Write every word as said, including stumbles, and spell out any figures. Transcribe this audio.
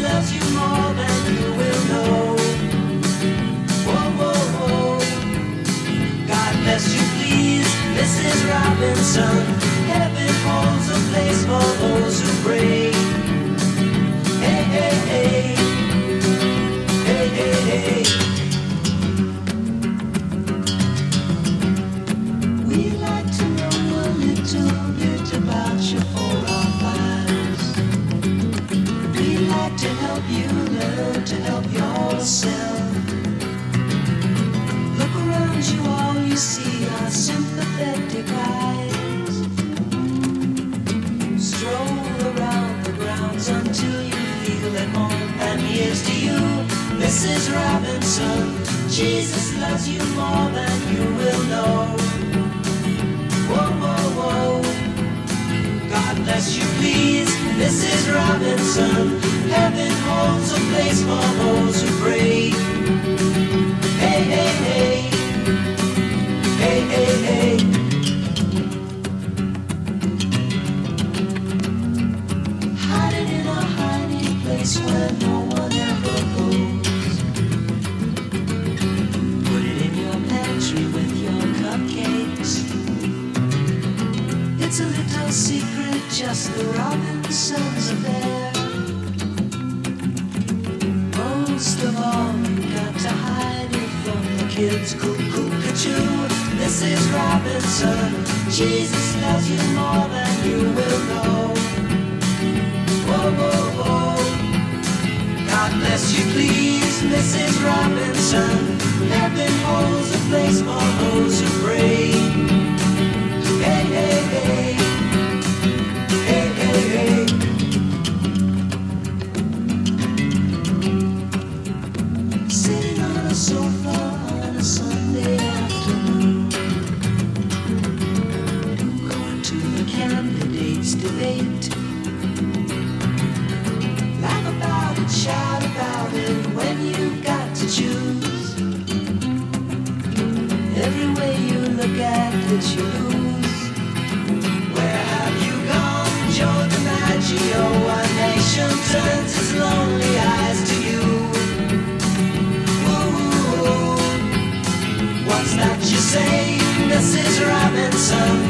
loves you more than you will know. Whoa, whoa, whoa. God bless you, please, Missus Robinson. Heaven holds a place for those who pray. Hey, hey, hey. Hey, hey, hey. We'd like to know a little bit about you for our lives. We'd like to help you learn to help yourself. Look around you, all you see are sympathetic eyes. Stroll around the grounds until you feel at home. And here's to you, Missus Robinson. Jesus loves you more than you will know. Whoa, whoa, whoa. God bless you, please, Missus Robinson. Heaven holds a place for those who pray. Hey, hey, hey. Hey, hey, hey. Hiding in a hiding place where no one ever goes. Put it in your pantry with your cupcakes. It's a little secret, just the Robinsons affair. Most of all, you got to hide it from the kids. Cuckoo-cuckoo, Missus Robinson. Jesus loves you more than you will know. Whoa, whoa, whoa. God bless you, please, Missus Robinson. Heaven holds a place for those who pray. Hey, hey, hey. Hey, hey, hey. Sitting on a sofa on a Sunday afternoon, going to the candidates' debate. Laugh about it, shout about it when you've got to choose. Every way you look at it, you lose. Where have you gone, Joe DiMaggio? Our nation turns its lonely eyes to you. Ooh, what's that you say, Missus Robinson?